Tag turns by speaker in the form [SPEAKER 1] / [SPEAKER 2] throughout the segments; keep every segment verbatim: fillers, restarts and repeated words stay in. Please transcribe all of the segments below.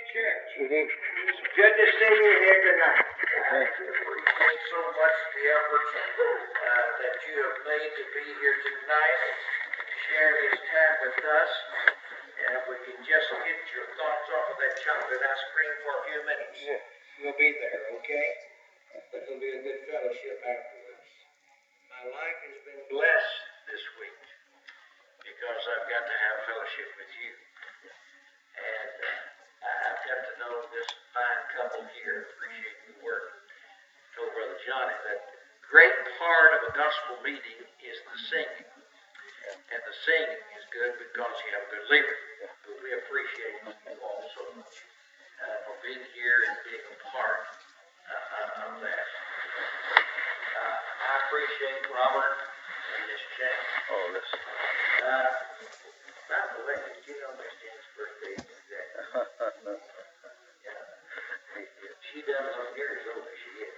[SPEAKER 1] Church.
[SPEAKER 2] Mm-hmm.
[SPEAKER 1] It's good to see you here tonight. I appreciate so much the efforts uh, that you have made to be here tonight and share this time with us. And if we can just get your thoughts off of that chocolate ice cream for a few minutes,
[SPEAKER 2] Yeah.
[SPEAKER 1] we'll be there, okay? But it'll be a good fellowship afterwards. My life has been blessed this week because I've got to have fellowship with you. And uh, I've got to know this fine couple here, appreciate the work. I told Brother Johnny that great part of a gospel meeting is the singing. And the singing is good because you have a good leader. But we appreciate you all so much uh, for being here and being a part uh, of that. Uh, I appreciate Robert and Miss Jane.
[SPEAKER 2] Oh, listen.
[SPEAKER 1] Uh, by the way, did you know Miss Jane's birthday is today? Yeah. She doesn't look near as old as she is.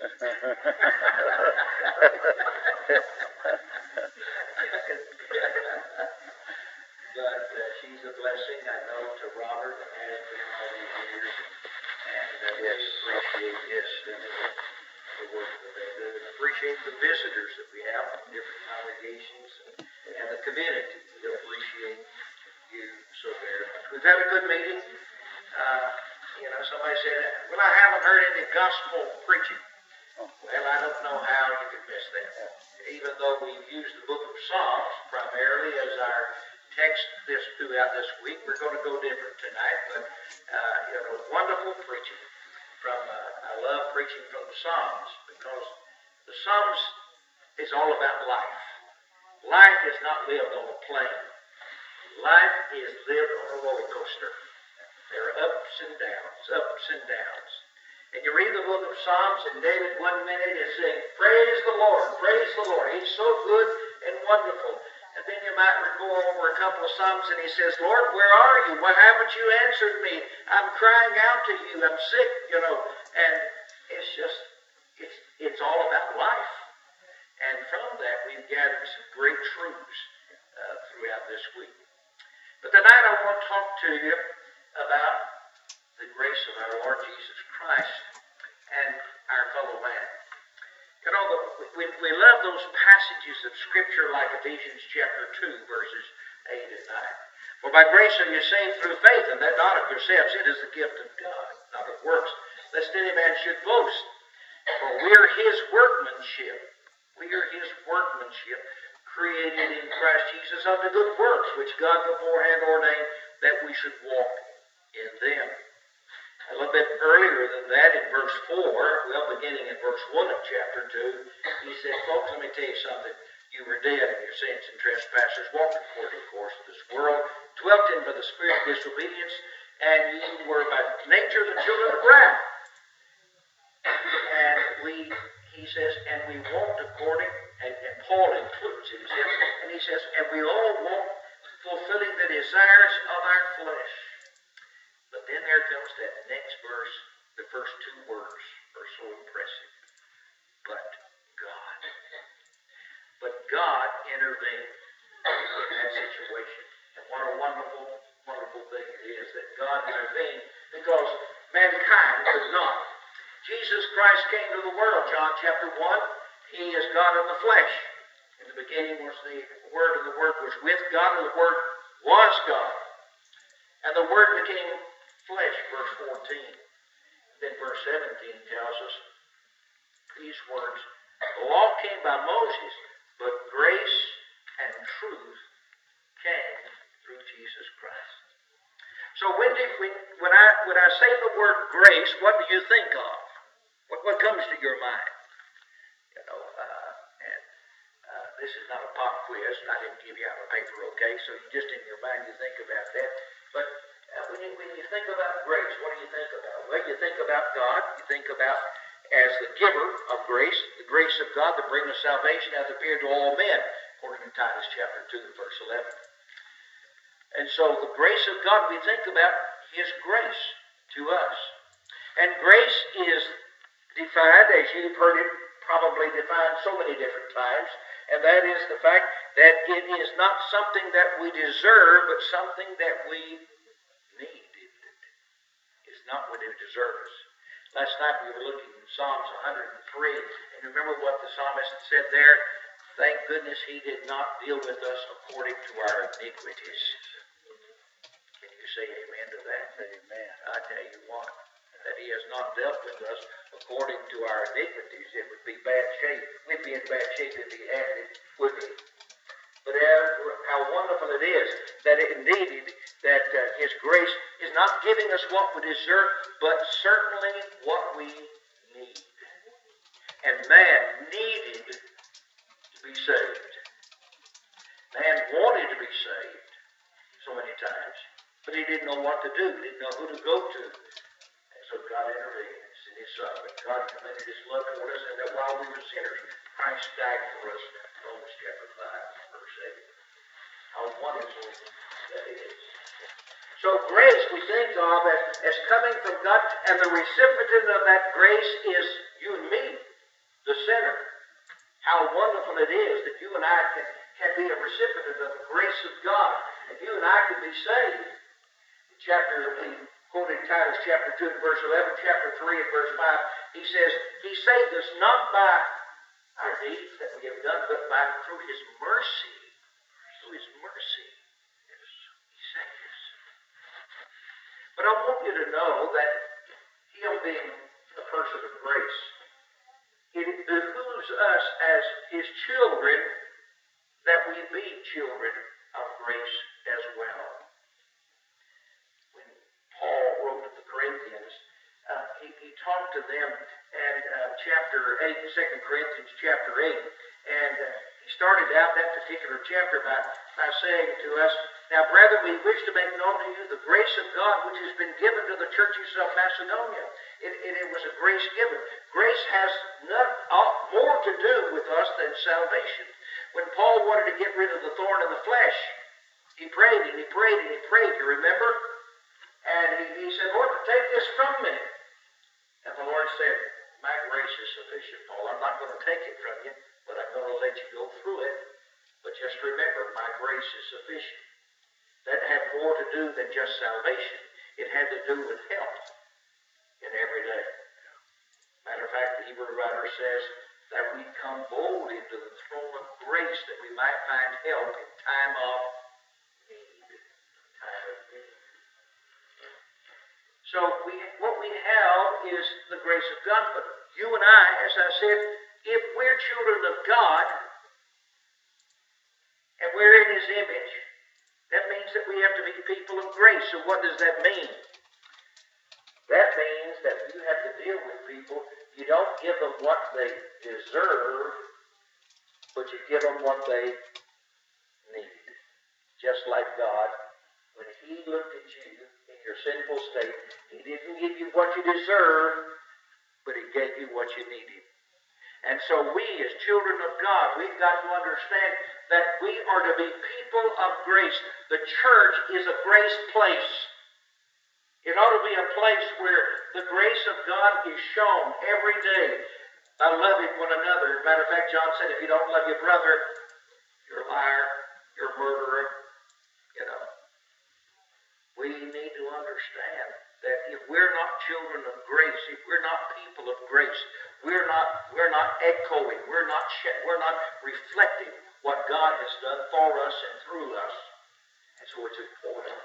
[SPEAKER 1] But uh, she's a blessing, I know, to Robert and has been all these years. And uh,
[SPEAKER 2] Yes.
[SPEAKER 1] we appreciate yes, the, the work that they do. And appreciate the visitors that we have from different congregations and, and the community. We appreciate you so very much. We've had a good meeting. Uh, you know, somebody said, well, I haven't heard any gospel preaching. Well, I don't know how you could miss that. Even though we've used the book of Psalms primarily as our text this throughout this week, we're going to go different tonight. But, uh, you know, wonderful preaching from, uh, I love preaching from the Psalms because the Psalms is all about life. Life is not lived on a plane. Life is lived on a roller coaster. There are ups and downs, ups and downs. And you read the book of Psalms, and David one minute is saying, praise the Lord, praise the Lord. He's so good and wonderful. And then you might go over a couple of Psalms, and he says, Lord, where are you? Why haven't you answered me? I'm crying out to you. I'm sick, you know. And it's just, it's, it's all about life. And from that, we've gathered some great truths uh, throughout this week. But tonight I want to talk to you about the grace of our Lord Jesus Christ and our fellow man. You know, we, we love those passages of Scripture like Ephesians chapter two, verses eight and nine. For by grace are you saved through faith, and that not of yourselves, it is the gift of God, not of works, lest any man should boast. For we are his workmanship. We are his workmanship, created in Christ Jesus unto good works, which God beforehand ordained that we should walk in them. A little bit earlier than that, in verse four, well, beginning in verse one of chapter two, he said, folks, let me tell you something. You were dead in your sins and trespasses, walking according to the course of this world, dwelt in by the spirit of disobedience, and you were by nature the children of wrath. And we, he says, and we walked according, and, and Paul includes himself, and he says, and we all walked fulfilling the desires of our flesh. But then there comes that next verse, the first two words are so impressive. But God. But God intervened in that situation. And what a wonderful, wonderful thing it is that God intervened because mankind could not. Jesus Christ came to the world, John chapter one. He is God in the flesh. In the beginning was the Word, and the Word was with God, and the Word was God. And the Word became flesh, verse fourteen. Then verse seventeen tells us these words, the law came by Moses, but grace and truth came through Jesus Christ. So when, did, when, when, I, when I say the word grace, what do you think of? What, what comes to your mind? You know, uh, and uh, this is not a pop quiz. I didn't give you out a paper, okay? So just in your mind you think about that. But uh, when, you, when you think about grace, what do you think about? Well, you think about God. You think about as the giver of grace, the grace of God that brings salvation hath appeared to all men, according to Titus chapter two, verse eleven. And so the grace of God, we think about his grace to us. And grace is defined, as you've heard it probably defined so many different times, and that is the fact that it is not something that we deserve, but something that we need. Isn't not when they deserve us. Last night we were looking at Psalms one hundred three, and remember what the psalmist said there? Thank goodness he did not deal with us according to our iniquities. Can you say amen to that? Amen. I tell you what, that he has not dealt with us according to our iniquities, it would be bad shape. We'd be in bad shape if he had it, wouldn't we? But how wonderful it is that it indeed that uh, his grace is not giving us what we deserve, but certainly what we need. And man needed to be saved. Man wanted to be saved so many times, but he didn't know what to do. He didn't know who to go to. And so God intervened and sent his son. But God commended his love toward us, and that while we were sinners, Christ died for us. Romans chapter five, verse eight. How wonderful that is. So grace we think of as, as coming from God, and the recipient of that grace is you and me, the sinner. How wonderful it is that you and I can, can be a recipient of the grace of God, and you and I can be saved. In chapter, we quoted Titus chapter two and verse eleven, chapter three and verse five, he says, he saved us not by our deeds that we have done, but by through his mercy. Through his mercy. Yes, he saved us. But I want you to know that him being a person of grace, it behooves us as his children that we be children of grace as well. When Paul wrote to the Corinthians, uh, he, he talked to them in uh, chapter eight, Second Corinthians chapter eight, and uh, he started out that particular chapter by, by saying to us, now, brethren, we wish to make known to you the grace of God which has been given to the churches of Macedonia. It, it, it was a grace given. Grace has not, uh, more to do with us than salvation. When Paul wanted to get rid of the thorn in the flesh, he prayed and he prayed and he prayed, you remember? And he, he said, Lord, take this from me. And the Lord said, my grace is sufficient, Paul. I'm not going to take it from you, but I'm going to let you go through it. But just remember, my grace is sufficient. That had more to do than just salvation. It had to do with help in every day. Matter of fact, the Hebrew writer says that we come boldly to the throne of grace that we might find help in time of need. Time of need. So we, what we have is the grace of God. But you and I, as I said, if we're children of God and we're in his image, that means that we have to be people of grace. So what does that mean? That means that you have to deal with people. You don't give them what they deserve, but you give them what they need. Just like God, when he looked at you in your sinful state, he didn't give you what you deserve, but he gave you what you needed. And so we, as children of God, we've got to understand that we are to be people of grace. The church is a grace place. It ought to be a place where the grace of God is shown every day by loving one another. As a matter of fact, John said, if you don't love your brother, you're a liar, you're a murderer. You know. We need to understand that if we're not children of grace, if we're not people of grace, we're not we're not echoing, we're not we're not reflecting what God has done for us and through us. And so it's important.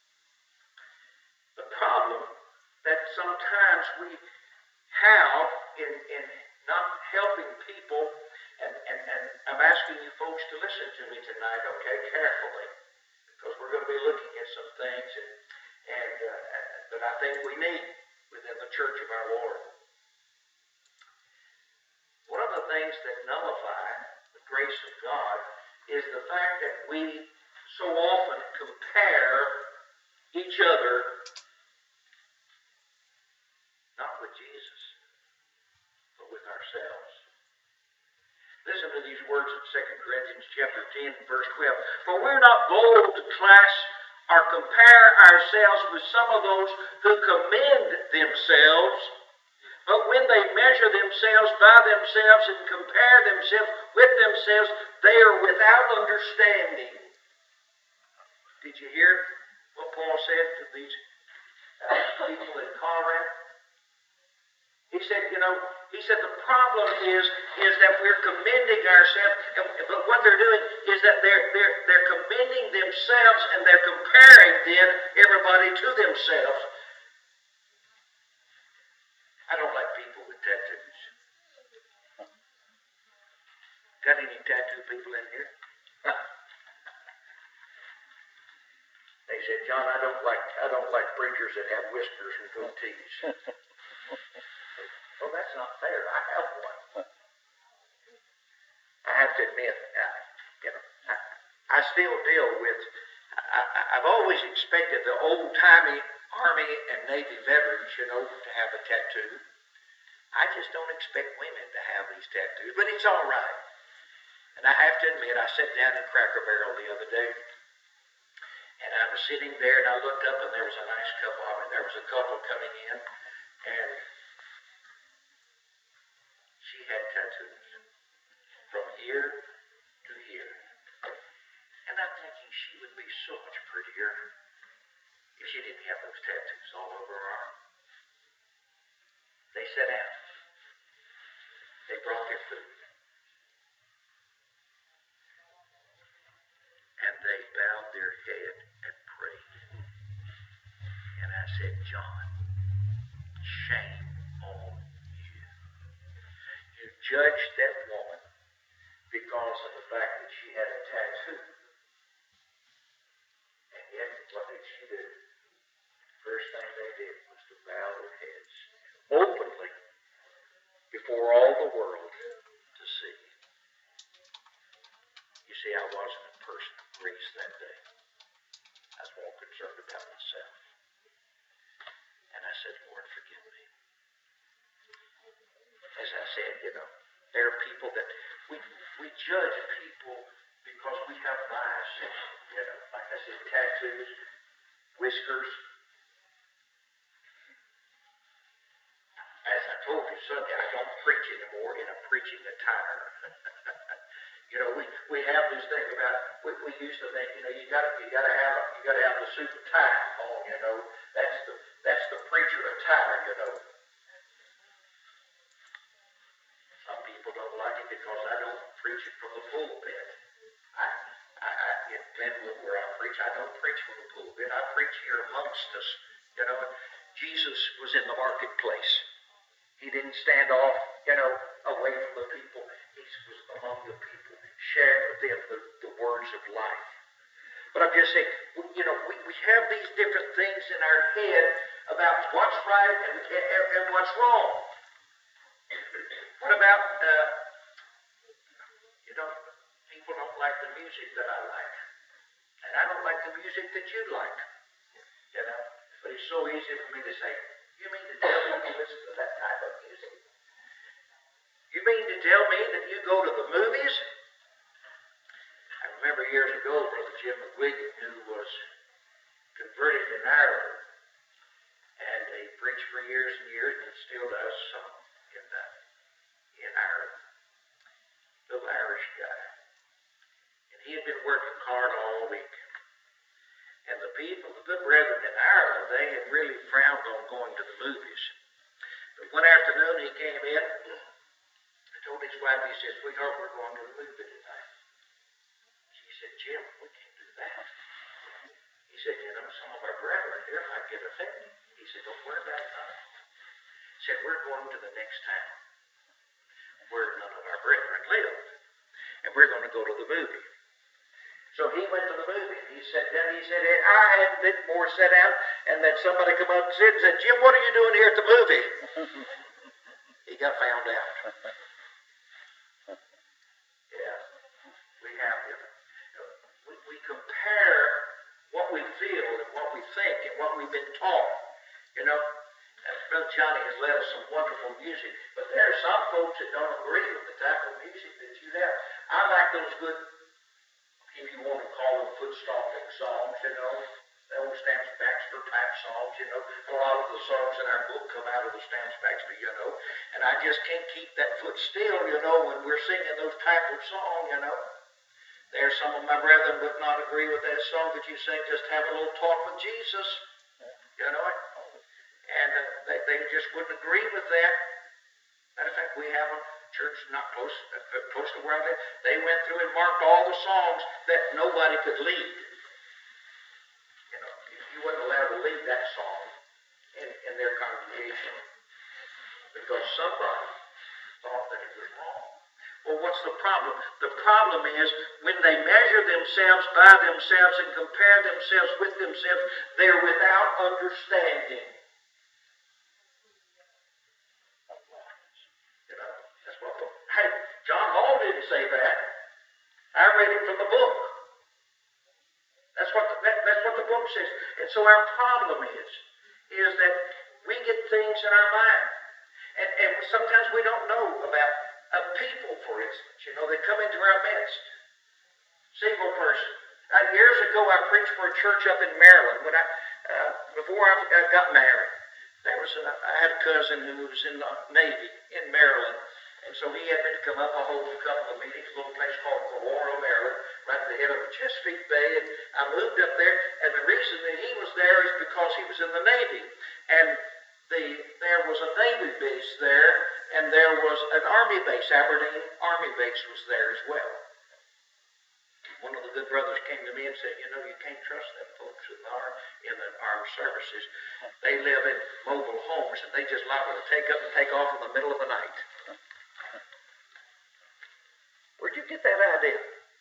[SPEAKER 1] The problem that sometimes we have in, in not helping people, and, and, and I'm asking you folks to listen to me tonight, okay, carefully, because we're going to be looking at some things and, and uh, that I think we need within the church of our Lord. One of the things that nullify the grace of God is the fact that we so often compare each other not with Jesus, but with ourselves. Listen to these words in Second Corinthians chapter ten, verse twelve. For we're not bold to class or compare ourselves with some of those who commend themselves, but when they measure themselves by themselves and compare themselves with themselves, they are without understanding. Did you hear what Paul said to these uh, people in Corinth? know, he said the problem is, is that we're commending ourselves, and, but what they're doing is that they're, they're, they're commending themselves and they're comparing then everybody to themselves. I don't like people with tattoos. Got any tattoo people in here? They said, John, I don't like I don't like preachers that have whiskers and goatees. Well, that's not fair. I have one. I have to admit, I, you know, I, I still deal with. I, I, I've always expected the old-timey Army and Navy veterans, you know, to have a tattoo. I just don't expect women to have these tattoos, but it's all right. And I have to admit, I sat down in Cracker Barrel the other day, and I was sitting there, and I looked up, and there was a nice couple. I mean, there was a couple coming in, and she had tattoos from here to here. And I'm thinking she would be so much prettier if she didn't have those tattoos all over her arm. They sat down. They brought their food. And they bowed their head and prayed. And I said, John, shame on you. You judged that woman because of the fact that she had a tattoo. And yet, what did she do? First thing they did was to bow their heads openly before all the world to see. You see, I wasn't a person of grace that day. I was more concerned about myself. And I said, Lord, forgive me. As I said, you know, there are people that we we judge people because we have biases. You know, like I said, tattoos, whiskers. As I told you Sunday, I don't preach anymore in a preaching attire. You know, we, we have this thing about we, we used to think, you know, you got you got to have you got to have the suit and tie on. You know, that's the that's the preacher attire. You know. Some people don't like it because I don't preach it from the pulpit. I, I, I in Glenwood where I preach, I don't preach from the pulpit. I preach here amongst us. You know, Jesus was in the marketplace. He didn't stand off, you know, away from the people. He was among the people, sharing with them the, the words of life. But I'm just saying, you know, we, we have these different things in our head about what's right and, and, and what's wrong. What about, uh, you know, people don't like the music that I like. And I don't like the music that you like. You know, but it's so easy for me to say, you mean to tell me you listen to that type of music? You mean to tell me that you go to the movies? I remember years ago, Brother Jim McGuigan, who was converted in Ireland, and he preached for years and years, and still does some in, uh, in Ireland. Little Irish guy. And he had been working hard all week. And the people, the good brethren in Ireland, they had really frowned on going to the movies. But one afternoon he came in, I told his wife, he said, sweetheart, we're going to the movie tonight. She said, Jim, we can't do that. He said, you know, some of our brethren here might get offended. He said, don't worry about it. He said, we're going to the next town where none of our brethren live. And we're going to go to the movie. So he went to the movie. He said, then he said, I hadn't been more sat down, and then somebody come up and said, and said, Jim, what are you doing here at the movie? He got found out. Yeah, we have him. We, we compare what we feel and what we think and what we've been taught. You know, Brother Johnny has led us some wonderful music, but there are some folks that don't agree with the type of music that you have. I like those good, if you want to call them foot-stomping songs, you know, the old Stamps Baxter type songs, you know. A lot of the songs in our book come out of the Stamps Baxter, you know. And I just can't keep that foot still, you know, when we're singing those type of songs, you know. There's some of my brethren would not agree with that song that you sing, just have a little talk with Jesus, you know. And uh, they, they just wouldn't agree with that. we have a church not close, uh, close to where I live. They went through and marked all the songs that nobody could lead. You know, you wasn't allowed to lead that song in, in their congregation because somebody thought that it was wrong. Well, what's the problem? The problem is when they measure themselves by themselves and compare themselves with themselves, they're without understanding. You know, that's what the, hey, John Hall didn't say that. I read it from the book. That's what the, that, that's what the book says. And so our problem is, is that we get things in our mind. And, and sometimes we don't know about a people, for instance. You know, they come into our midst. Single person. Uh, years ago, I preached for a church up in Maryland. When I, uh, before I, I got married, there was a, I had a cousin who was in the Navy in Maryland. And so he had me to come up. I hold a couple of meetings, a little place called Aurora, Maryland, right at the head of the Chesapeake Bay. And I moved up there, and the reason that he was there is because he was in the Navy. And the there was a Navy base there, and there was an Army base. Aberdeen Army base was there as well. One of the good brothers came to me and said, you know, you can't trust them folks in the, in the armed services. They live in mobile homes, and they just liable to take up and take off in the middle of the night. Where'd you get that idea?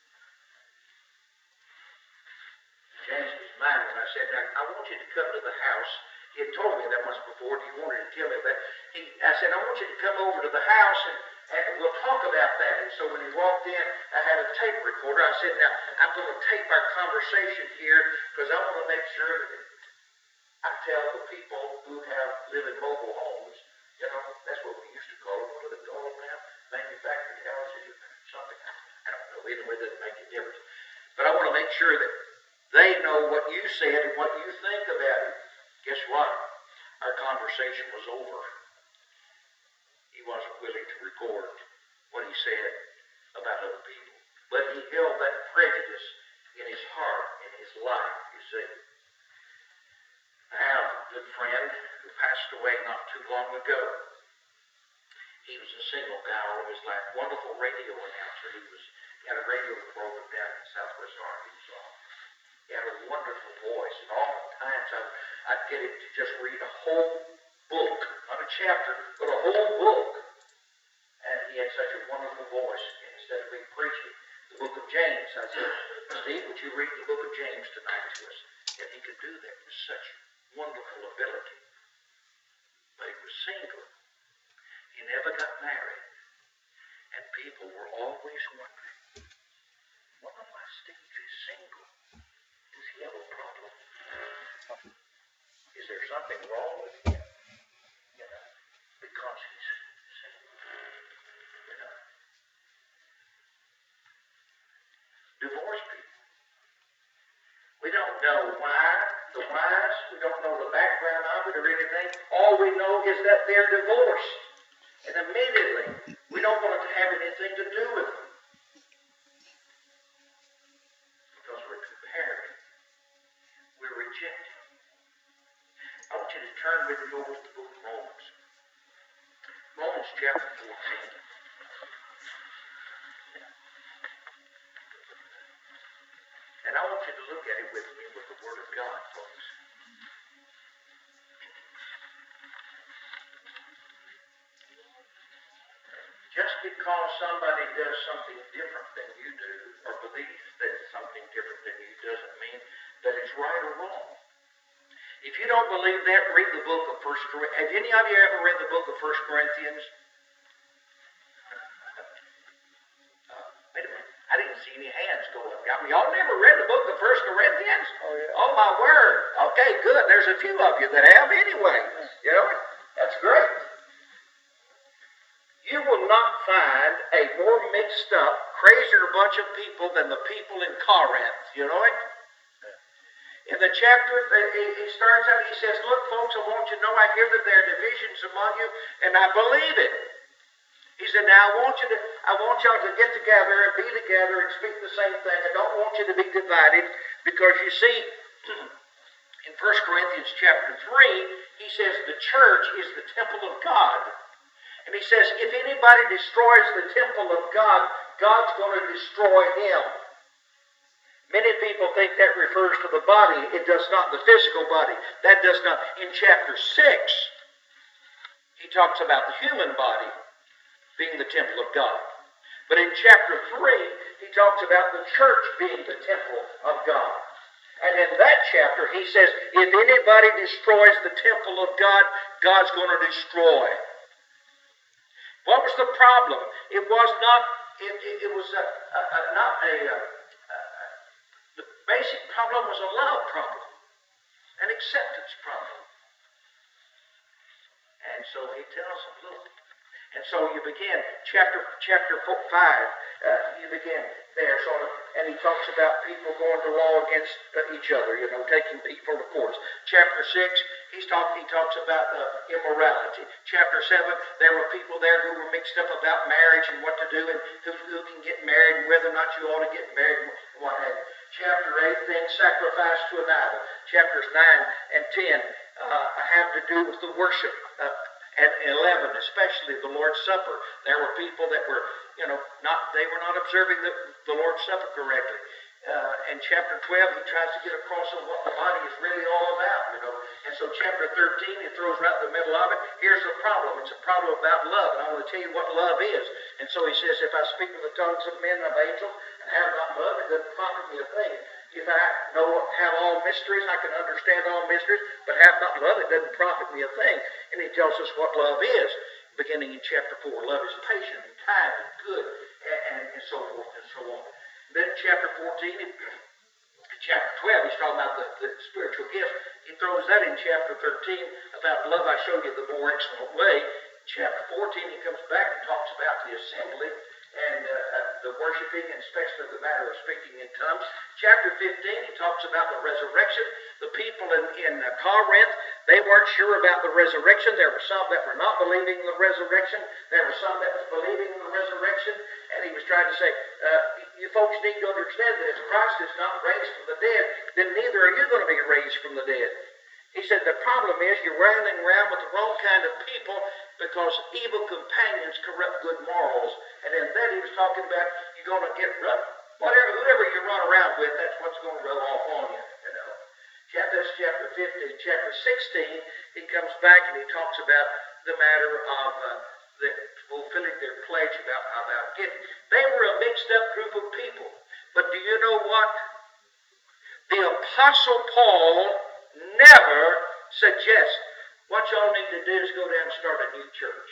[SPEAKER 1] Changed his mind when I said, now, I want you to come to the house. He had told me that once before, and he wanted to tell me that. He, I said, I want you to come over to the house, and, and we'll talk about that. And so when he walked in, I had a tape recorder. I said, now, I'm going to tape our conversation here, because I want to make sure that I tell the people who have live in mobile homes, you know, that's what we used to call them. What do they call them now? Manufactured houses or something. I don't know. Either way, it doesn't make a difference. But I want to make sure that they know what you said and what you think about it. Guess what? Our conversation was over. He wasn't willing to record what he said about other people. But he held that prejudice in his heart, in his life, you see. I have a good friend who passed away not too long ago. He was a single guy all of his life. Wonderful radio announcer. He was he had a radio program down in Southwest Arkansas. He had a wonderful voice, and oftentimes I'd, I'd get him to just read a whole book, not a chapter, but a whole book. And he had such a wonderful voice. And instead of me preaching the book of James, I said, Steve, would you read the book of James tonight to us? And he could do that with such wonderful ability. But he was single. He never got married. And people were always wondering, why my Steve is single? Does he have a problem? Is there something wrong with him? You know, because he's single. You know. Divorced people. We don't know why, the whys, we don't know the background of it or anything. All we know is that they're divorced. And immediately, we don't want to have anything to do with them. Because we're comparing. We're rejecting. I want you to turn with me over to the book of Romans. Romans chapter fourteen. And I want you to look at it with me with the Word of God, folks. Just because somebody does something different than you do, or believes that something different than you, doesn't mean that it's right or wrong. If you don't believe that, read the book of First Corinthians. Have any of you ever read the book of First Corinthians? Uh, wait a minute. I didn't see any hands go up. I mean, y'all never read the book of First Corinthians?
[SPEAKER 2] Oh, yeah.
[SPEAKER 1] Oh, my word. Okay, good. There's a few of you that have anyway. You know, that's great. You will not find a more mixed up, crazier bunch of people than the people in Corinth. You know it? In the chapter, he starts out, he says, look, folks, I want you to know, I hear that there are divisions among you, and I believe it. He said, now I want you to, I want y'all to get together and be together and speak the same thing. I don't want you to be divided, because you see, in First Corinthians chapter three, he says the church is the temple of God. And he says, if anybody destroys the temple of God, God's going to destroy him. Many people think that refers to the body. It does not, the physical body. That does not. In chapter six, he talks about the human body being the temple of God. But in chapter three, he talks about the church being the temple of God. And in that chapter, he says, if anybody destroys the temple of God, God's going to destroy. What was the problem? It was not, it, it, it was a, a, a, not a, a, a, the basic problem was a love problem, an acceptance problem. And so he tells them, look. And so you begin, chapter chapter four, five, uh, you begin there, sort of, and he talks about people going to law against uh, each other, you know, taking people to courts. Chapter six, he's talk, he talks about uh, immorality. Chapter seven, there were people there who were mixed up about marriage and what to do and who, who can get married and whether or not you ought to get married and what have you. Chapter eight, things sacrificed to an idol. Chapters nine and ten uh, have to do with the worship. Uh, At eleven, especially the Lord's Supper, there were people that were, you know, not they were not observing the, the Lord's Supper correctly. Uh, and chapter twelve, he tries to get across on what the body is really all about, you know. And so chapter thirteen, he throws right in the middle of it. Here's the problem. It's a problem about love, and I want to tell you what love is. And so he says, if I speak with the tongues of men and of angels and have not love, it doesn't profit me a thing. If I know, have all mysteries, I can understand all mysteries, but have not love, it doesn't profit me a thing. And he tells us what love is, beginning in chapter four. Love is patient and kind and good, and, and, and so forth and so on. Then chapter fourteen, in chapter twelve, he's talking about the, the spiritual gifts. He throws that in chapter thirteen about love I show you the more excellent way. Chapter fourteen, he comes back and talks about the assembly and uh, the worshiping, and especially the matter of speaking in tongues. Chapter fifteen, he talks about the resurrection. The people in, in uh, Corinth, they weren't sure about the resurrection. There were some that were not believing in the resurrection. There were some that was believing in the resurrection. And he was trying to say, uh, you folks need to understand that if Christ is not raised from the dead, then neither are you going to be raised from the dead. He said the problem is you're running around with the wrong kind of people because evil companions corrupt good morals. And in that he was talking about you're going to get run, whatever, whoever you run around with, that's what's going to rub off on you. You know. Chapter, that's chapter fifteen. Chapter sixteen, he comes back and he talks about the matter of uh, the, fulfilling their pledge about, about giving. They were a mixed up group of people. But do you know what? The Apostle Paul never suggests what y'all need to do is go down and start a new church.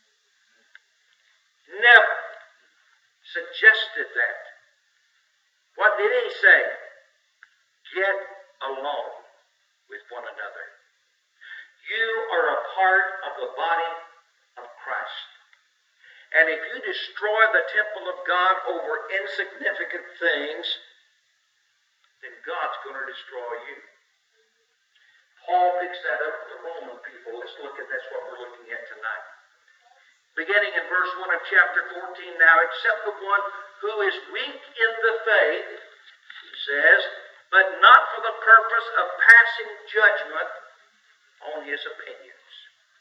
[SPEAKER 1] Never suggested that. What did he say? Get along with one another. You are a part of the body of Christ. And if you destroy the temple of God over insignificant things, then God's going to destroy you. Paul picks that up with the Roman people. Let's look at that's what we're looking at tonight. Beginning in verse one of chapter fourteen, now except the one who is weak in the faith, he says, but not for the purpose of passing judgment on his opinions.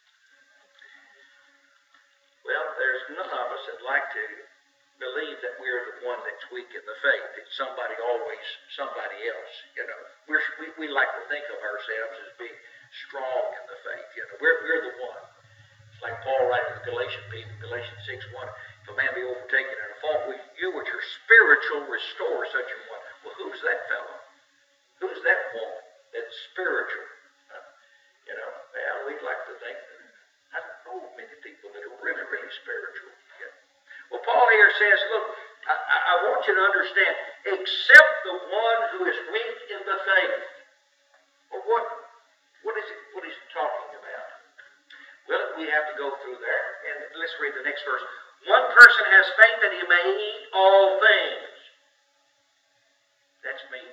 [SPEAKER 1] Well, there's none of us that like to believe that we're the one that's weak in the faith. It's somebody always, somebody else, you know. We're, we, we like to think of ourselves as being strong in the faith, you know. We're, we're the one. It's like Paul writing to the Galatian people, Galatians six one, if a man be overtaken in a fault, will you which are spiritual restore such a one. Well, who's that fellow? Who's that woman that's spiritual? Uh, you know, well, we'd like to think that. I don't know many people that are really, really spiritual. Yeah. Well, Paul here says, look, I, I want you to understand, except the one who is weak in the faith. Well, what, what is it, what is he talking about? Well, we have to go through there, and let's read the next verse. One person has faith that he may eat all things. That's me.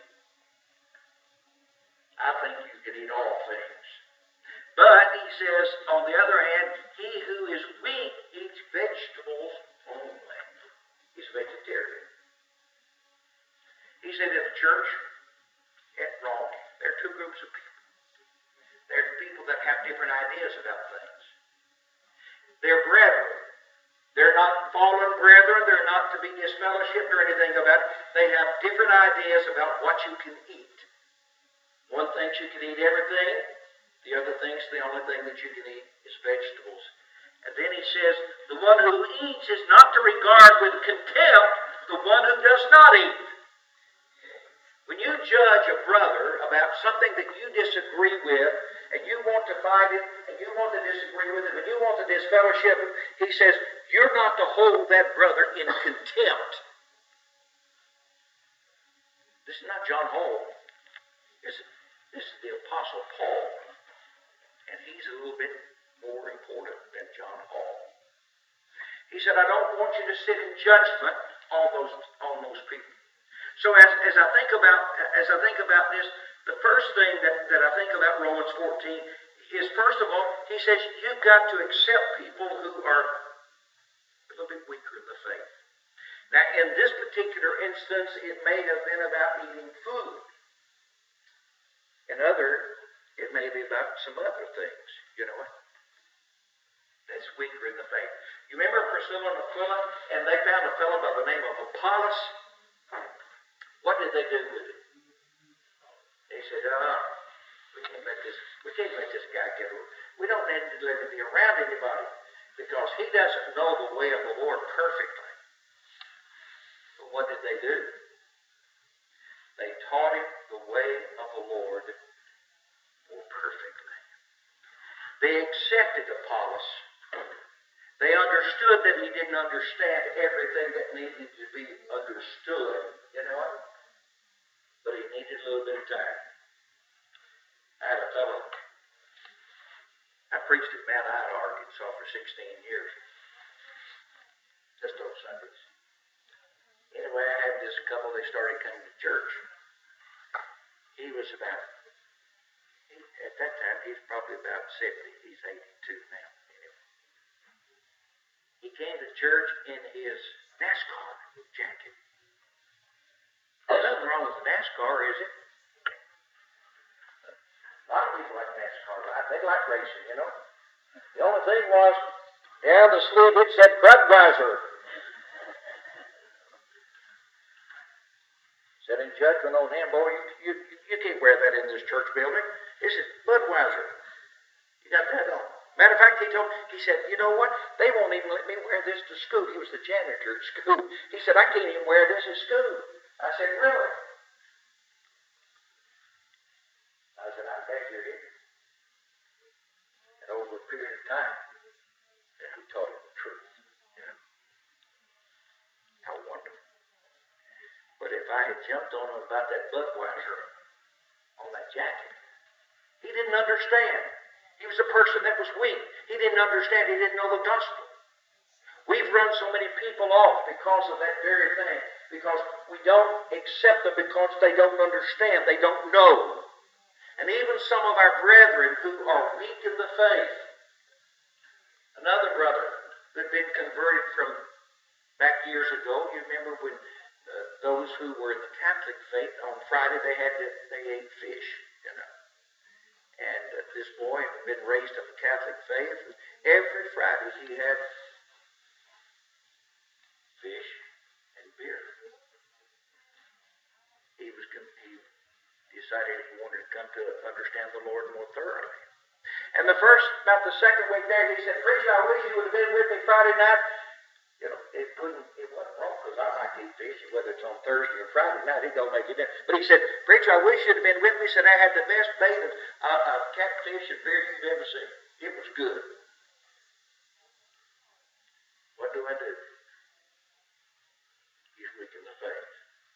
[SPEAKER 1] I think you can eat all things. But, he says, on the other hand, he who is weak eats vegetables only. He's vegetarian. He said in the church, it's wrong. There are two groups of people. There's people that have different ideas about things. They're brethren. They're not fallen brethren. They're not to be disfellowshipped or anything about it. They have different ideas about what you can eat. One thinks you can eat everything. The other thinks the only thing that you can eat is vegetables. And then he says, the one who eats is not to regard with contempt the one who does not eat. When you judge a brother about something that you disagree with, and you want to fight it, and you want to disagree with him, and you want to disfellowship him, he says, you're not to hold that brother in contempt. This is not John Hall. This is, this is the Apostle Paul. And he's a little bit more important than John Hall. He said, I don't want you to sit in judgment on those on those people. So as, as I think about as I think about this, the first thing that, that I think about Romans fourteen is, first of all, he says you've got to accept people who are a little bit weaker in the faith. Now, in this particular instance, it may have been about eating food. In other, it may be about some other things, you know, that's weaker in the faith. You remember Priscilla and Aquila, and they found a fellow by the name of Apollos? What did they do with him? They said, ah, we can't let this, we can't let this guy get away. We don't need to let him be around anybody, because he doesn't know the way of the Lord perfectly. But what did they do? They taught him the way of the Lord more perfectly. They accepted Apollos. They understood that he didn't understand everything that needed to be understood, you know, but he needed a little bit of time. I had a fellow, I preached at Mount Ida, Arkansas for sixteen years, just those Sundays. Anyway, I had this couple, they started coming to church. He was about, he, at that time, he's probably about seventy. He's eighty-two now. Anyway. He came to church in his NASCAR jacket. There's nothing wrong with NASCAR, is it? A lot of people like NASCAR. They like racing, you know. The only thing was, down the sleeve it said Budweiser. Said in judgment on him, boy, you, you, you can't wear that in this church building. This is Budweiser. You got that on. Matter of fact, he told he said, you know what? They won't even let me wear this to school. He was the janitor at school. He said, I can't even wear this at school. I said, really? I said, I bet you're here. And over a period of time, and who taught him the truth? You know? How wonderful. But if I had jumped on him about that Budweiser on that jacket, he didn't understand. He was a person that was weak. He didn't understand. He didn't know the gospel. We've run so many people off because of that very thing. Because we don't accept them because they don't understand. They don't know. And even some of our brethren who are weak in the faith. Another brother that had been converted from back years ago, you remember when uh, those who were in the Catholic faith, on Friday they had to, they ate fish, you know. And uh, this boy had been raised in the Catholic faith. Every Friday he had fish and beer. He was he decided he wanted to come to understand the Lord more thoroughly. And the first, about the second week there, he said, "Preacher, I wish you would have been with me Friday night." You know, it couldn't, it wasn't wrong, because I like to eat fish, whether it's on Thursday or Friday night, it don't make a difference. But he said, "Preacher, I wish you'd have been with me." He said, "I had the best bait of, uh, of catfish and beer you've ever seen. It was good." What do I do? He's weak in the faith.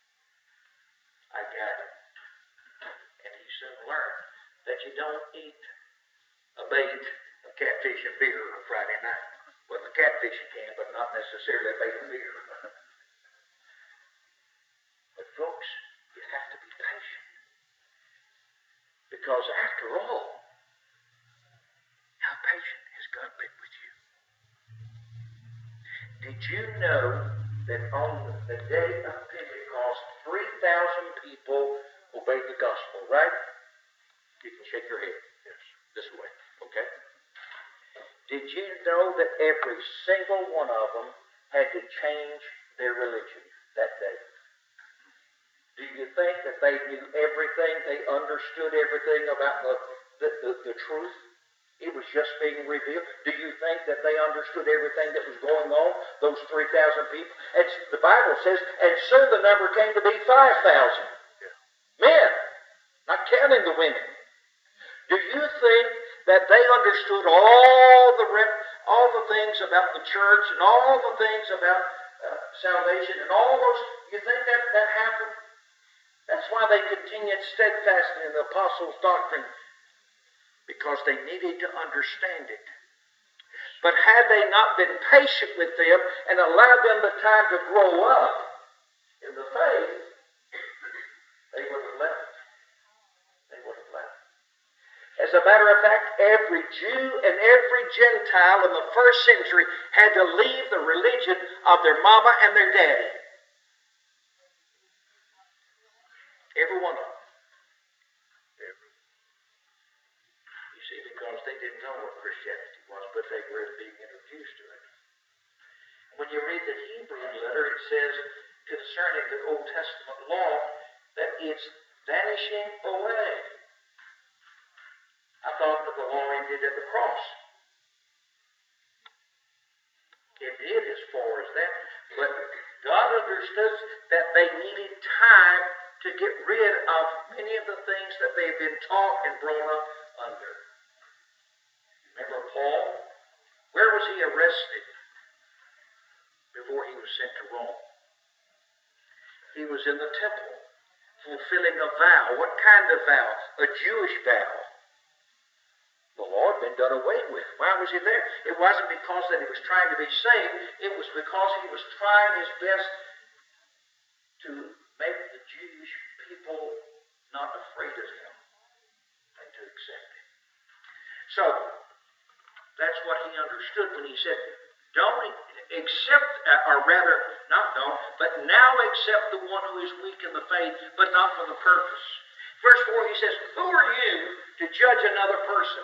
[SPEAKER 1] I got him. And he soon learned that you don't eat a bait of catfish and beer on Friday night. Well, the catfish you can, but not necessarily a bait of beer. But folks, you have to be patient. Because after all, how patient has God been with you? Did you know that on the day of Pentecost, three thousand people obeyed the gospel, right? You can shake your head. Yes, this way, okay? Did you know that every single one of them had to change their religion that day? Do you think that they knew everything, they understood everything about the, the, the, the truth? It was just being revealed. Do you think that they understood everything that was going on, those three thousand people? And the Bible says, and soon the number came to be five thousand. Men, not counting the women. Do you think that they understood all the rep, all the things about the church and all the things about uh, salvation and all those? You think that that happened? That's why they continued steadfastly in the apostles' doctrine, because they needed to understand it. But had they not been patient with them and allowed them the time to grow up in the faith, they would have left. They would have left. As a matter of fact, every Jew and every Gentile in the first century had to leave the religion of their mama and their daddy. Every one of them. Every. You see, because they didn't know what Christianity was, but they were being introduced to it. When you read the Hebrew letter, it says concerning the Old Testament law that it's vanishing away. I thought that the law ended at the cross. It did as far as that, but God understood that they needed time to get rid of many of the things that they've been taught and brought up under. Remember Paul? Where was he arrested before he was sent to Rome? He was in the temple, fulfilling a vow. What kind of vow? A Jewish vow. The law had been done away with. Why was he there? It wasn't because that he was trying to be saved. It was because he was trying his best to make the Jewish people not afraid of him and to accept him. So, that's what he understood when he said, don't accept, or rather, not don't, but now accept the one who is weak in the faith, but not for the purpose. Verse four, he says, who are you to judge another person?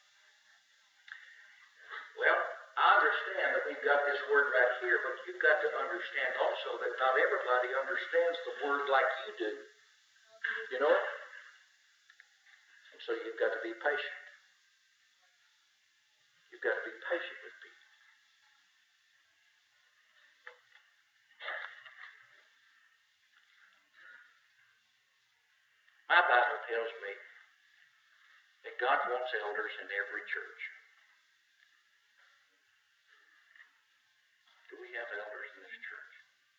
[SPEAKER 1] Well, I understand that we've got this word right here, but you've got to understand also that not everybody understands the word like you do. You know? And so you've got to be patient. You've got to be patient with people. My Bible tells me that God wants elders in every church. Do we have elders in this church?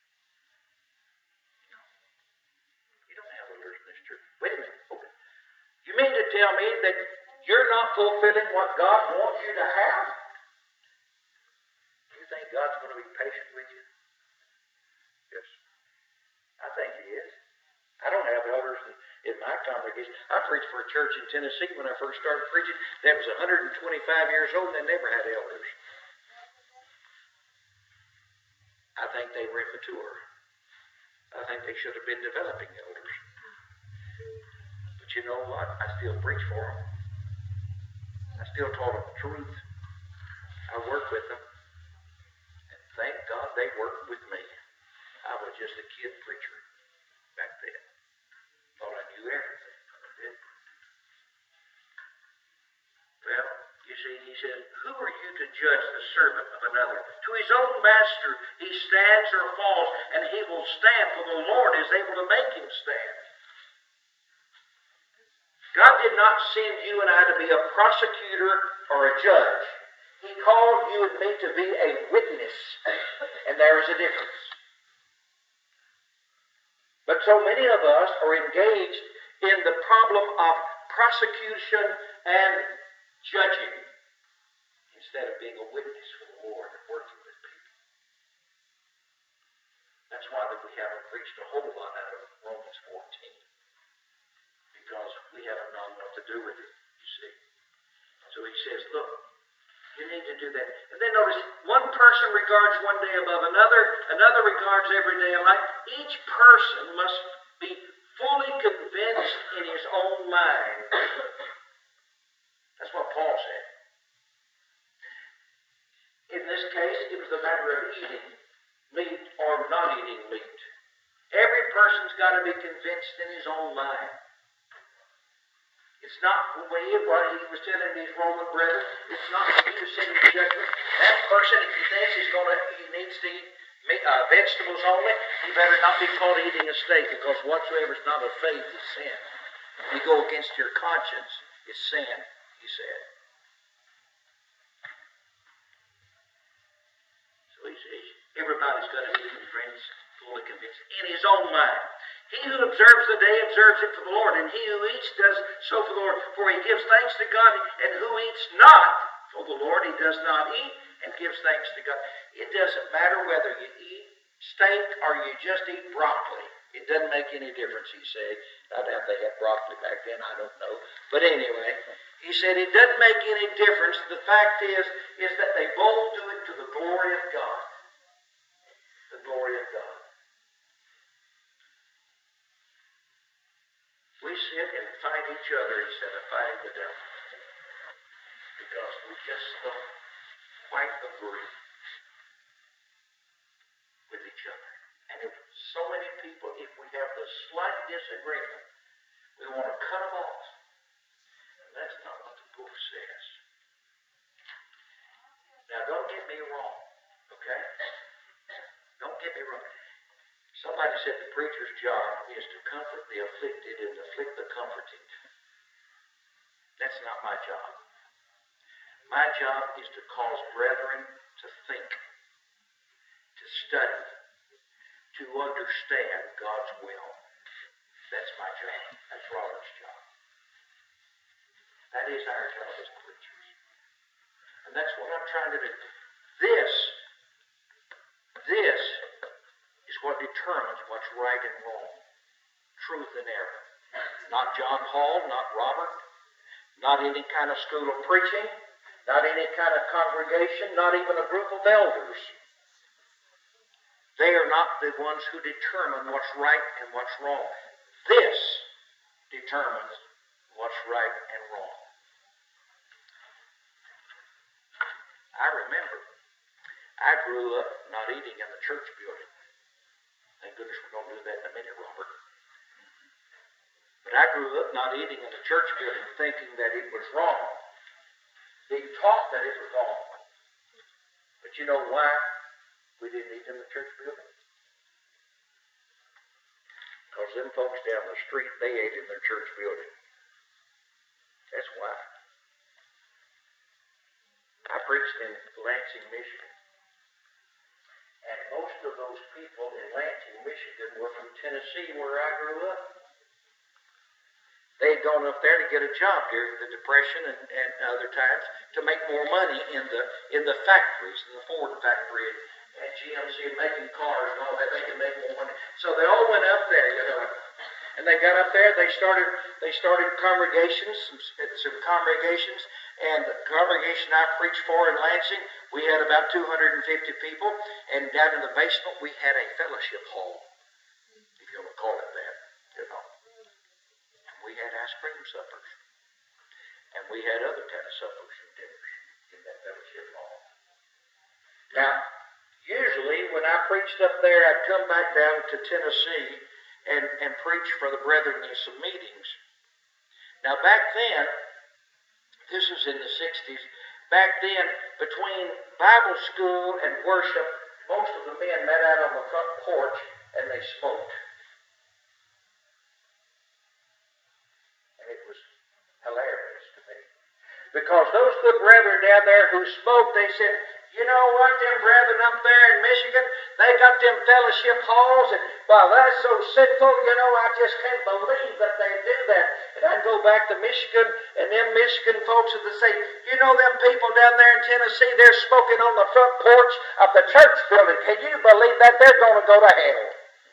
[SPEAKER 1] No. You don't have elders in this church. Wait a minute. Okay. You mean to tell me that you're not fulfilling what God wants you to have? Do you think God's going to be patient with you? Yes. I think He is. I don't have elders in, in my congregation. I preached for a church in Tennessee when I first started preaching that was one hundred twenty-five years old and they never had elders. I think they were immature. I think they should have been developing elders. But you know what? I still preach for them. I still taught them the truth. I worked with them. And thank God they worked with me. I was just a kid preacher back then. Thought I knew everything. I did. Well, you see, he said, who are you to judge the servant of another? To his own master he stands or falls, and he will stand, for the Lord is able to make him stand. God did not send you and I to be a prosecutor or a judge. He called you and me to be a witness, and there is a difference. But so many of us are engaged in the problem of prosecution and judging instead of being a witness for the Lord and working with people. That's why that we haven't preached a whole lot out of Romans fourteen. Because we haven't known what to do with it, you see. So he says, look, you need to do that. And then notice, one person regards one day above another, another regards every day alike. Each person must be fully convinced in his own mind. That's what Paul said. becomes a matter of eating meat or not eating meat. Every person's got to be convinced in his own mind. It's not the way what he was telling these Roman brethren. It's not for you to sit in judgment. That person, if he thinks he's going to, he needs to eat meat, uh, vegetables only, he better not be caught eating a steak, because whatsoever is not of faith is sin. You go against your conscience, it's sin, he said. So he says, everybody's got to be, friends, fully convinced in his own mind. He who observes the day observes it for the Lord, and he who eats does so for the Lord. For he gives thanks to God, and who eats not for the Lord, he does not eat and gives thanks to God. It doesn't matter whether you eat steak or you just eat broccoli. It doesn't make any difference, he said. I doubt they had broccoli back then, I don't know. But anyway, he said it doesn't make any difference. The fact is, is that they both do it to the glory of God. The glory of God. We sit and fight each other instead of fighting the devil. Because we just don't quite agree with each other. And if so many people, if we have the slight disagreement, we want to cut them off. And that's not what the book says. Now, don't get me wrong, okay? Don't get me wrong. Somebody said the preacher's job is to comfort the afflicted and afflict the comforted. That's not my job. My job is to cause brethren to think, to study, to understand God's will. That's my job. That's Robert's job. That is our job as preachers. And that's what I'm trying to do. This, this is what determines what's right and wrong, truth and error. Not John Hall, not Robert, not any kind of school of preaching, not any kind of congregation, not even a group of elders. They are not the ones who determine what's right and what's wrong. This determines what's right and wrong. I remember, I grew up not eating in the church building. Thank goodness we're going to do that in a minute, Robert. But I grew up not eating in the church building thinking that it was wrong. Being taught that it was wrong. But you know why we didn't eat in the church building? Because them folks down the street, they ate in their church building. That's why. I preached in Lansing, Michigan. And most of those people in Lansing, Michigan were from Tennessee, where I grew up. They had gone up there to get a job during the Depression and, and other times to make more money in the in the factories, in the Ford factory and, and G M C making cars and all that. They could make more money. So they all went up there, you know. And they got up there, they started they started congregations, some, some congregations, and the congregation I preached for in Lansing, we had about two hundred fifty people, and down in the basement we had a fellowship hall, if you want to call it that, you know. And we had ice cream suppers, and we had other kind of suppers and dinners in that fellowship hall. Now, usually when I preached up there, I'd come back down to Tennessee and, and preach for the brethren in some meetings. Now back then, this was in the sixties, back then between Bible school and worship, most of the men met out on the front porch and they smoked. And it was hilarious to me. Because those good brethren down there who smoked, they said, you know what, them brethren up there in Michigan, they got them fellowship halls, and well, that's so sinful, you know, I just can't believe that they do that. And I'd go back to Michigan, and them Michigan folks would say, you know, them people down there in Tennessee, they're smoking on the front porch of the church building. Can you believe that? They're going to go to hell.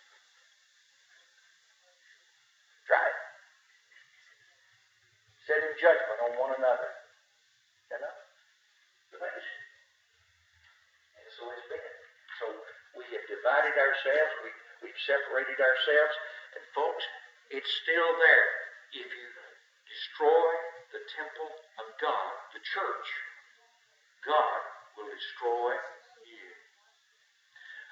[SPEAKER 1] Try it. Sit in judgment on one another. You know? Amazing. So it's been. So we have divided ourselves, we, we've separated ourselves, and folks, it's still there. If you destroy the temple of God, the church, God will destroy you.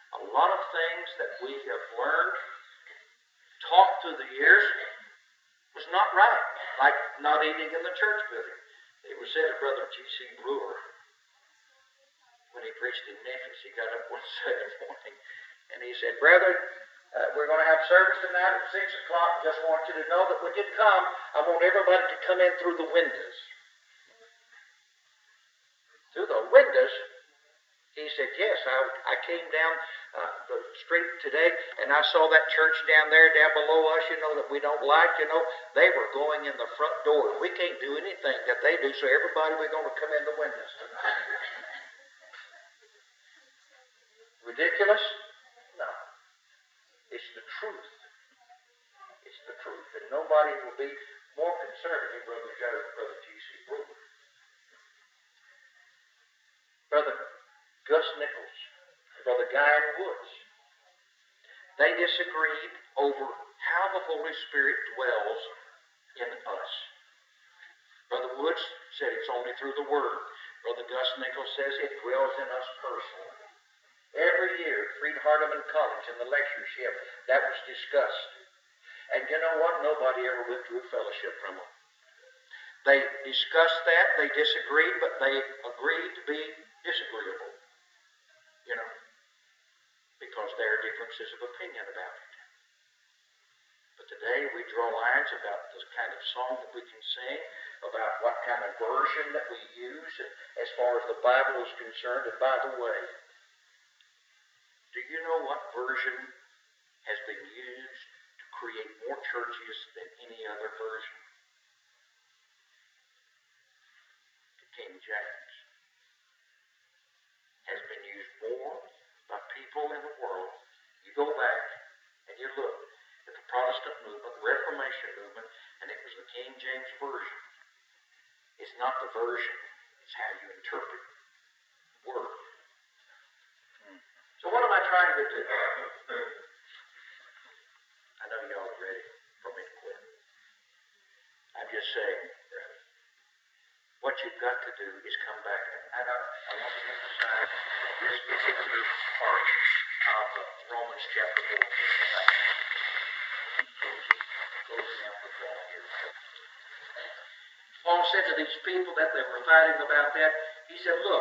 [SPEAKER 1] A lot of things that we have learned, taught through the years, was not right. Like not eating in the church building. It was said of Brother G C Brewer, when he preached in Memphis, he got up one Sunday morning and he said, "Brethren, uh, we're going to have service tonight at six o'clock. Just want you to know that when you come, I want everybody to come in through the windows." Through the windows? He said, "Yes, I, I came down uh, the street today and I saw that church down there, down below us, you know, that we don't like, you know. They were going in the front door. We can't do anything that they do, so everybody, we're going to come in the windows tonight." Ridiculous? No. It's the truth. It's the truth. And nobody will be more conservative, Brother Joe, than Brother G C Brewer. Brother Gus Nichols, Brother Guy Woods, they disagreed over how the Holy Spirit dwells in us. Brother Woods said it's only through the Word. Brother Gus Nichols says it dwells in us personally. Every year, Freed Hardeman College in the lectureship, that was discussed. And you know what? Nobody ever withdrew fellowship from them. They discussed that, they disagreed, but they agreed to be disagreeable. You know, because there are differences of opinion about it. But today we draw lines about the kind of song that we can sing, about what kind of version that we use, and as far as the Bible is concerned. And by the way, do you know what version has been used to create more churches than any other version? The King James has been used more by people in the world. You go back and you look at the Protestant movement, the Reformation movement, and it was the King James Version. It's not the version, it's how you interpret the word. So what am I trying to do? I know y'all are ready for me to quit. I'm just saying, what you've got to do is come back. And I, I want to emphasize this particular part of uh, Romans chapter fourteen. Closing out the ball here. Paul said to these people that they were fighting about that, he said, look,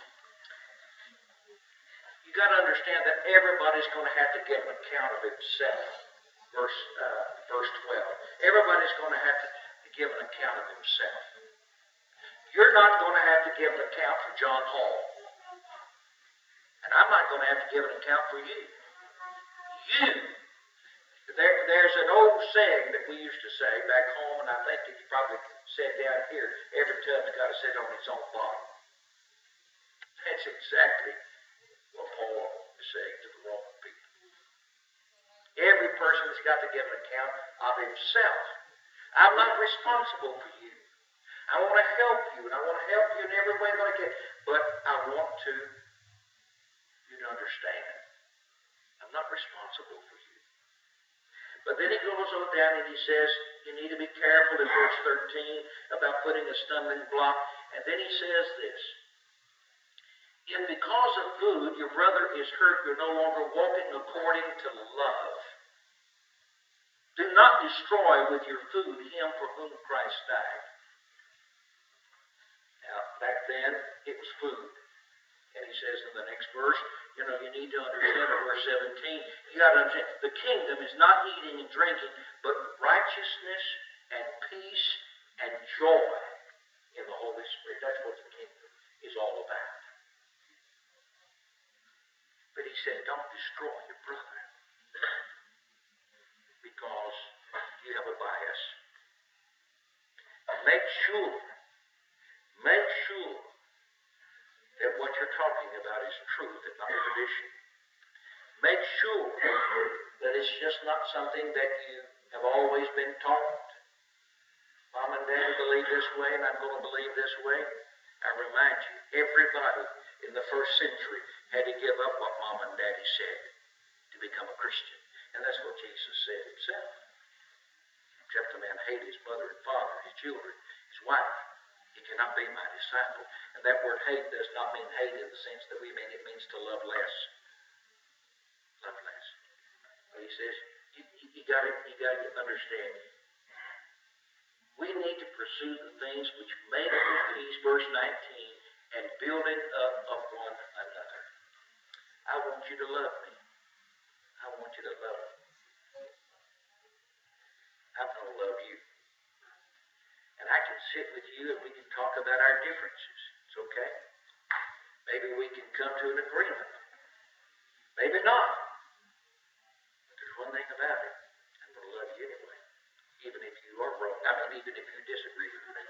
[SPEAKER 1] you got to understand that everybody's going to have to give an account of himself. Verse, uh, verse twelve. Everybody's going to have to give an account of himself. You're not going to have to give an account for John Hall. And I'm not going to have to give an account for you. You. There, there's an old saying that we used to say back home, and I think it's probably said down here, every tub's got to sit on its own bottom. That's exactly what Paul is saying to the Roman people. Every person has got to give an account of himself. I'm not responsible for you. I want to help you, and I want to help you in every way that I can, but I want to you to understand. I'm not responsible for you. But then he goes on down and he says, you need to be careful in verse thirteen about putting a stumbling block. And then he says this, if because of food your brother is hurt, you're no longer walking according to love. Do not destroy with your food him for whom Christ died. Now, back then, it was food. And he says in the next verse, you know, you need to understand in verse seventeen, you got to understand, the kingdom is not eating and drinking, but righteousness and peace and joy in the Holy Spirit. That's what the kingdom is all about. But he said, don't destroy your brother because you have a bias. Make sure, make sure that what you're talking about is truth and not tradition. Make sure that it's just not something that you have always been taught. Mom and Dad believe this way, and I'm going to believe this way. I remind you, everybody in the first century had to give up what Mom and Daddy said to become a Christian. And that's what Jesus said himself. Except a man hate his mother and father, his children, his wife, he cannot be my disciple. And that word hate does not mean hate in the sense that we mean. It means to love less. He says, you, you, you gotta, you gotta understand. We need to pursue the things which make for peace, verse nineteen, and building up of one another. I want you to love me. I want you to love me. I'm going to love you. And I can sit with you and we can talk about our differences. It's okay. Maybe we can come to an agreement. Maybe not. But there's one thing about it. I'm going to love you anyway. Even if you are wrong. I mean, even if you disagree with me.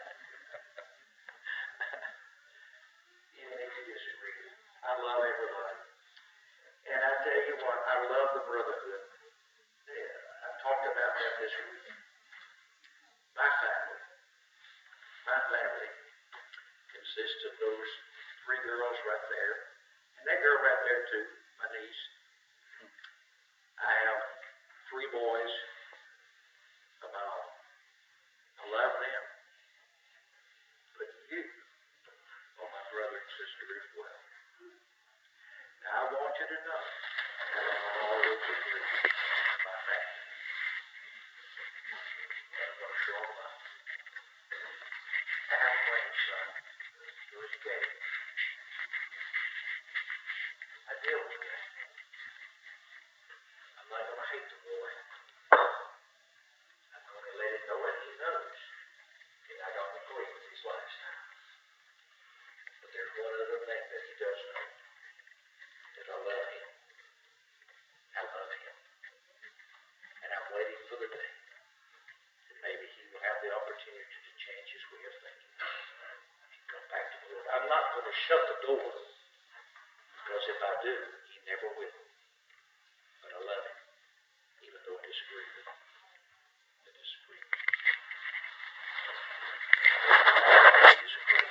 [SPEAKER 1] Even if you disagree with me. I love everybody. And I tell you what, I love the brotherhood. Yeah, I've talked about that this week. My family, my family consists of those three girls right there, and that girl right there too, my niece. I have three boys, about, I love them, but you are my brother and sister as well. Now I want you to know, I'm always with you, my family. I'm going to show them up. I have a grandson who is gay. I deal with that. I'm not going to hate the boy. I'm going to let him know that he knows. And I don't agree with his lifestyle. But there's one other thing that he does know. That I love him. I love him. And I'm waiting for the day that maybe he will have the opportunity to change his way of thinking. And come back to the Lord. I'm not going to shut the door. Because if I do, he never will. But I love him. Even though I disagree with him. I disagree. I disagree.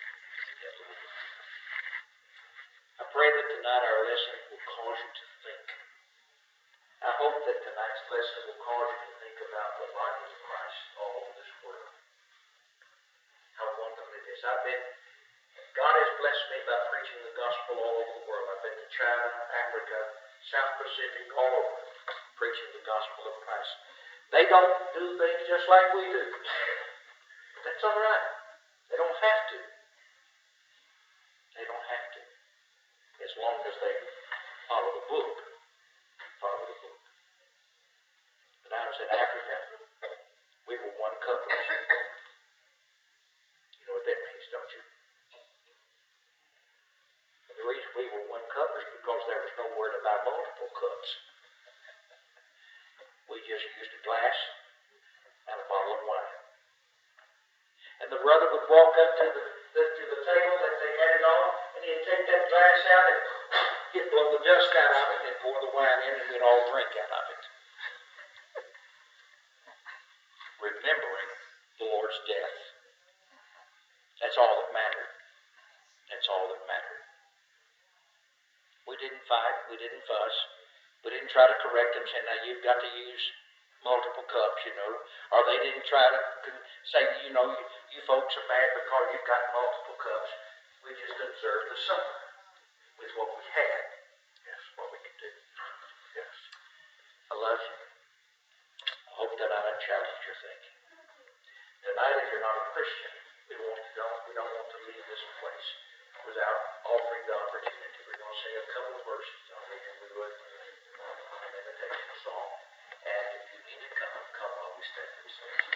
[SPEAKER 1] I pray that tonight our lesson will cause you to think. I hope that tonight's lesson will cause you to think about the body of Christ all over this world. How wonderful it is. I've been, God has blessed me by preaching the gospel all over the world. I've been to China, Africa, South Pacific, all over, preaching the gospel of Christ. They don't do things just like we do. But that's all right. They don't have to. They don't have to. As long as they follow the book. Follow the book. When I was in Africa, we were one couple. You know what that means, don't you? And the reason we were one cup is because there was nowhere to buy multiple cups. We just used a glass and a bottle of wine. And the brother would walk up to the, the to the table that they had it on, and he'd take that glass out and he'd blow the dust out of it and pour the wine in, and we'd all drink out of it. Remembering the Lord's death. That's all that mattered. That's all that mattered. We didn't fight. We didn't fuss. We didn't try to correct them, saying, now you've got to use multiple cups, you know. Or they didn't try to say, you know, you, you folks are bad because you've got multiple cups. We just observed the summer with what we had. Yes, what we could do. Yes. I love you. I hope tonight I challenge your thinking. Tonight, if you're not a Christian, we want to don't we don't want to leave this place without offering the opportunity. We're going to sing a couple of verses. I'll leave you with an invitation song. And if you need to come, come while we stand and sing.